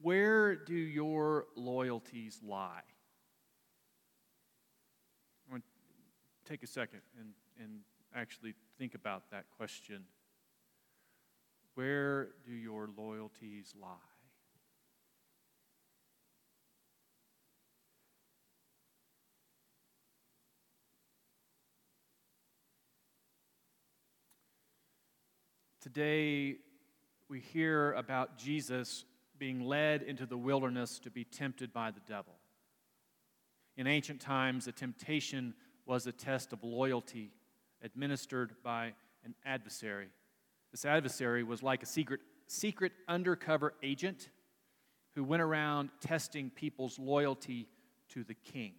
where do your loyalties lie? I want to take a second and actually think about that question. Where do your loyalties lie? Today, we hear about Jesus being led into the wilderness to be tempted by the devil. In ancient times, a temptation was a test of loyalty administered by an adversary. This adversary was like a secret undercover agent who went around testing people's loyalty to the king.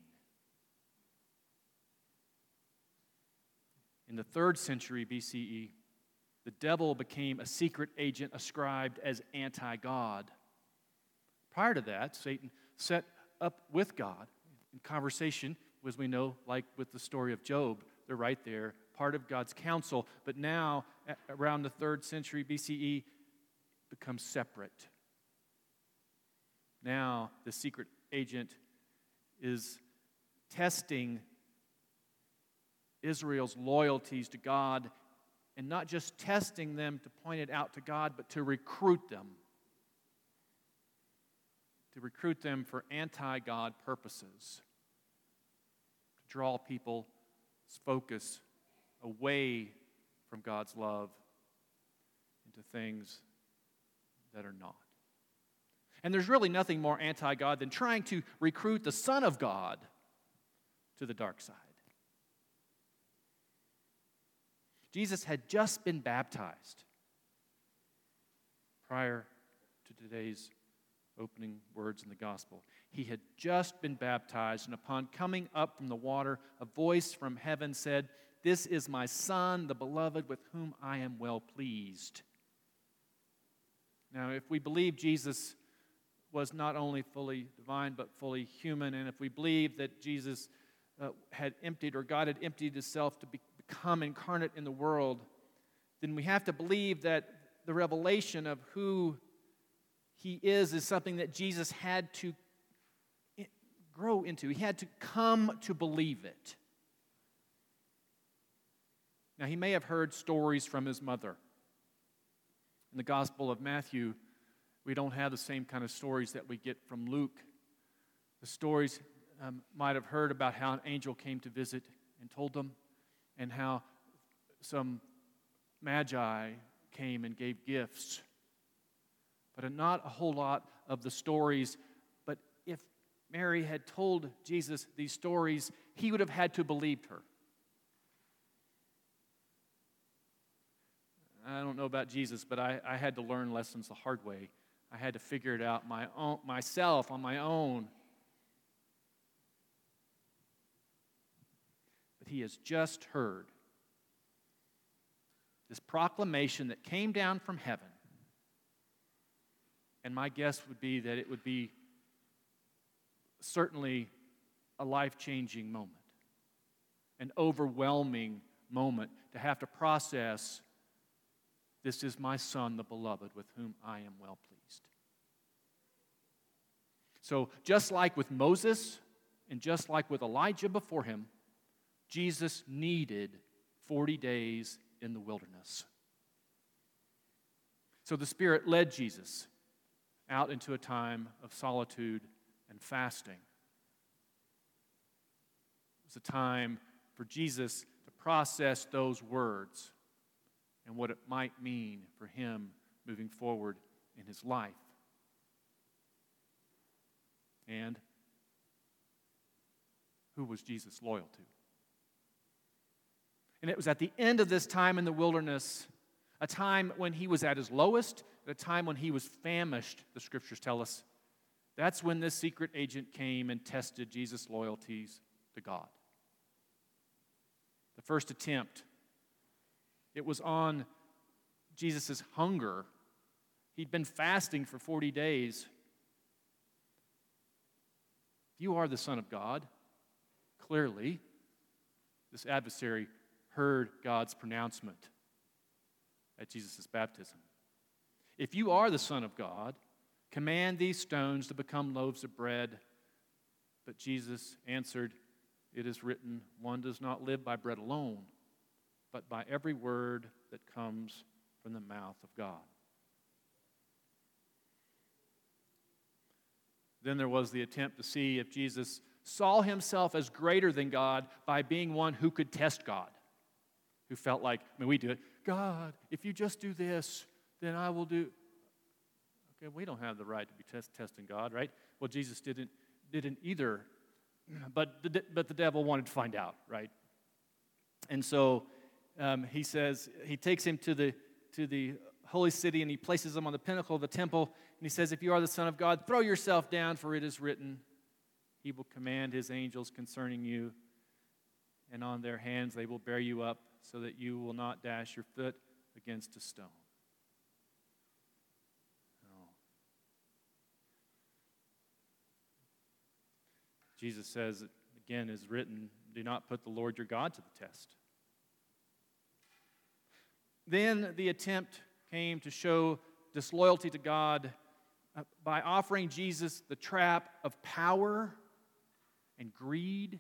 In the 3rd century BCE, the devil became a secret agent ascribed as anti-God. Prior to that, Satan set up with God in conversation, as we know, like with the story of Job. They're right there, part of God's counsel. But now, around the 3rd century BCE, becomes separate. Now, the secret agent is testing Israel's loyalties to God, and not just testing them to point it out to God, but to recruit them. To recruit them for anti-God purposes. To draw people's focus away from God's love into things that are not. And there's really nothing more anti-God than trying to recruit the Son of God to the dark side. Jesus had just been baptized prior to today's opening words in the gospel. He had just been baptized, and upon coming up from the water, a voice from heaven said, "This is my Son, the beloved, with whom I am well pleased." Now, if we believe Jesus was not only fully divine, but fully human, and if we believe that Jesus had emptied, or God had emptied himself to become incarnate in the world, then we have to believe that the revelation of who he is something that Jesus had to grow into. He had to come to believe it. Now, he may have heard stories from his mother. In the Gospel of Matthew, we don't have the same kind of stories that we get from Luke. The stories might have heard about how an angel came to visit and told them, and how some magi came and gave gifts. But not a whole lot of the stories. But if Mary had told Jesus these stories, he would have had to believe her. I don't know about Jesus, but I had to learn lessons the hard way. I had to figure it out myself on my own. But he has just heard this proclamation that came down from heaven. And my guess would be that it would be certainly a life-changing moment, an overwhelming moment to have to process, "This is my Son, the beloved, with whom I am well pleased." So just like with Moses and just like with Elijah before him, Jesus needed 40 days in the wilderness. So the Spirit led Jesus out into a time of solitude and fasting. It was a time for Jesus to process those words and what it might mean for him moving forward in his life. And who was Jesus loyal to? And it was at the end of this time in the wilderness, a time when he was at his lowest, at a time when he was famished, the Scriptures tell us. That's when this secret agent came and tested Jesus' loyalties to God. The first attempt, it was on Jesus' hunger. He'd been fasting for 40 days. If you are the Son of God, clearly, this adversary heard God's pronouncement at Jesus' baptism. If you are the Son of God, Command these stones to become loaves of bread. But Jesus answered, it is written, one does not live by bread alone, but by every word that comes from the mouth of God. Then there was the attempt to see if Jesus saw himself as greater than God by being one who could test God, who felt like, we do it, God, if you just do this, then I will do. Okay, we don't have the right to be testing God, right? Well, Jesus didn't either, but the devil wanted to find out, right? And so he says, he takes him to the holy city and he places him on the pinnacle of the temple, and he says, if you are the Son of God, throw yourself down, for it is written, he will command his angels concerning you, and on their hands they will bear you up, so that you will not dash your foot against a stone. Jesus says, again, is written, do not put the Lord your God to the test. Then the attempt came to show disloyalty to God by offering Jesus the trap of power and greed.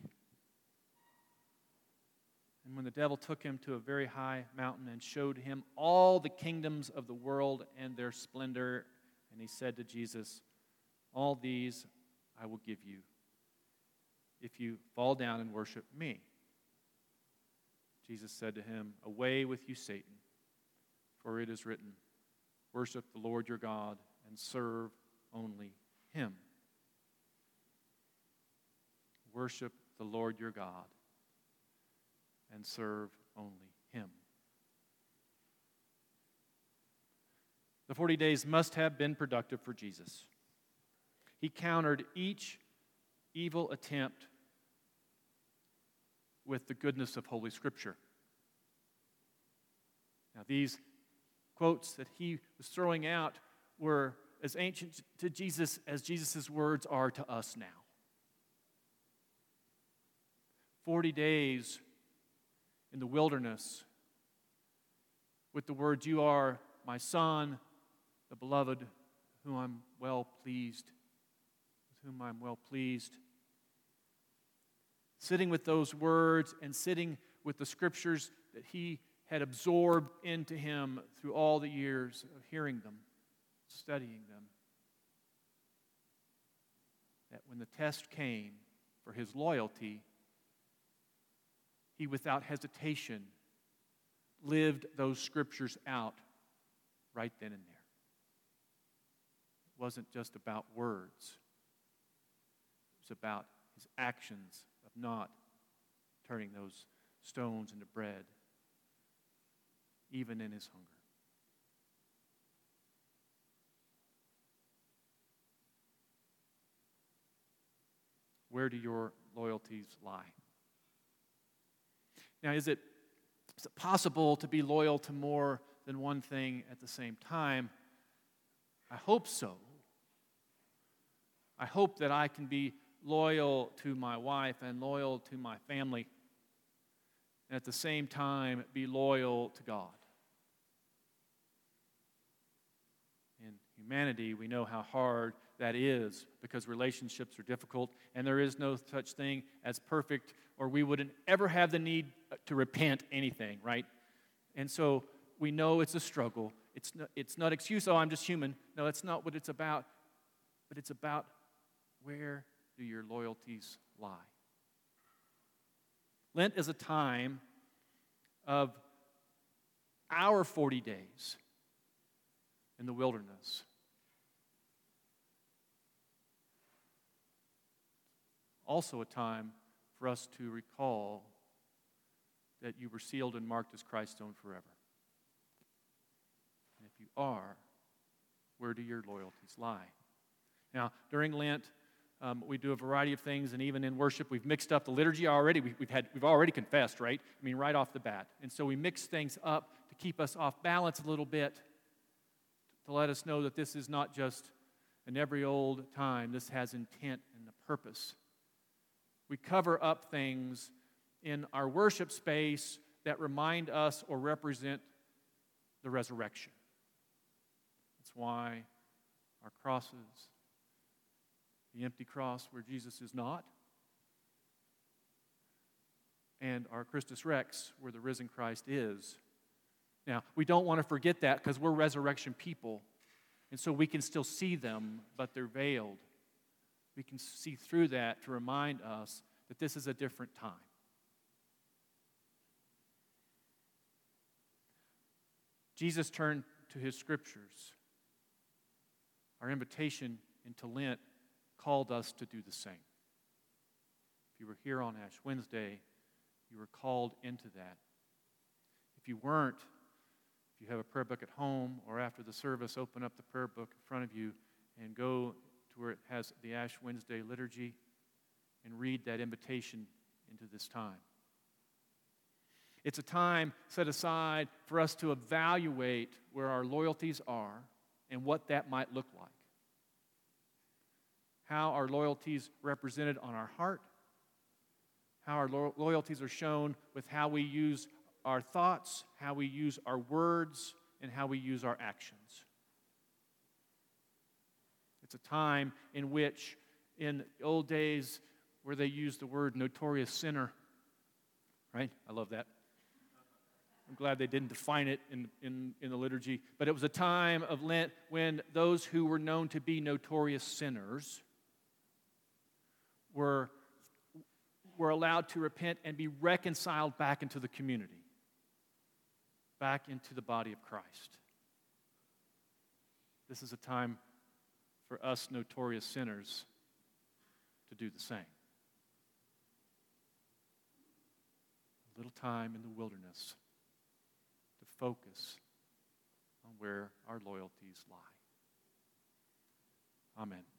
And when the devil took him to a very high mountain and showed him all the kingdoms of the world and their splendor, and he said to Jesus, all these I will give you if you fall down and worship me. Jesus said to him, away with you, Satan, for it is written, worship the Lord your God and serve only him. Worship the Lord your God and serve only him. The 40 days must have been productive for Jesus. He countered each evil attempt with the goodness of Holy Scripture. Now, these quotes that he was throwing out were as ancient to Jesus as Jesus' words are to us now. 40 days in the wilderness with the words, you are my Son, the beloved, with whom I'm well pleased. Sitting with those words and sitting with the Scriptures that he had absorbed into him through all the years of hearing them, studying them. That when the test came for his loyalty, he without hesitation lived those Scriptures out right then and there. It wasn't just about words. It was about his actions of not turning those stones into bread, even in his hunger. Where do your loyalties lie? Now, is it possible to be loyal to more than one thing at the same time? I hope so. I hope that I can be loyal to my wife and loyal to my family, and at the same time be loyal to God. In humanity, we know how hard that is because relationships are difficult, and there is no such thing as perfect, or we wouldn't ever have the need to repent anything, right? And so we know it's a struggle. It's not excuse, oh, I'm just human. No, that's not what it's about. But it's about where do your loyalties lie? Lent is a time of our 40 days in the wilderness. Also a time for us to recall that you were sealed and marked as Christ's own forever. And if you are, where do your loyalties lie? Now, during Lent, we do a variety of things, and even in worship, we've mixed up the liturgy already. We've already confessed, right? I mean, right off the bat. And so we mix things up to keep us off balance a little bit, to let us know that this is not just an every old time. This has intent and a purpose. We cover up things in our worship space that remind us or represent the resurrection. That's why our crosses, the empty cross where Jesus is not, and our Christus Rex where the risen Christ is. Now, we don't want to forget that because we're resurrection people, and so we can still see them, but they're veiled. We can see through that to remind us that this is a different time. Jesus turned to his scriptures. Our invitation into Lent called us to do the same. If you were here on Ash Wednesday, you were called into that. If you weren't, if you have a prayer book at home or after the service, open up the prayer book in front of you and go to where it has the Ash Wednesday liturgy and read that invitation into this time. It's a time set aside for us to evaluate where our loyalties are and what that might look like. How our loyalties represented on our heart, how our loyalties are shown with how we use our thoughts, how we use our words, and how we use our actions. It's a time in which, in the old days, where they used the word notorious sinner, right? I love that. I'm glad they didn't define it in the liturgy. But it was a time of Lent when those who were known to be notorious sinners were allowed to repent and be reconciled back into the community, back into the body of Christ. This is a time for us notorious sinners to do the same. A little time in the wilderness to focus on where our loyalties lie. Amen.